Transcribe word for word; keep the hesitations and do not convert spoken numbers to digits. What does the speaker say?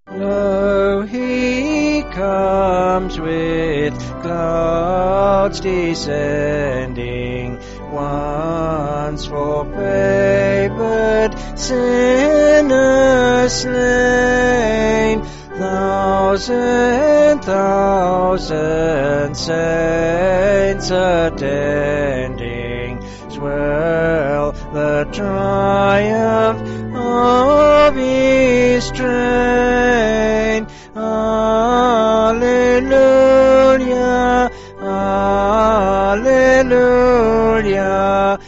Lo, he comes with clouds descending, once for favored sinners slain. Thousand, thousand saints attending swell the triumph of his train. Alleluia, alleluia,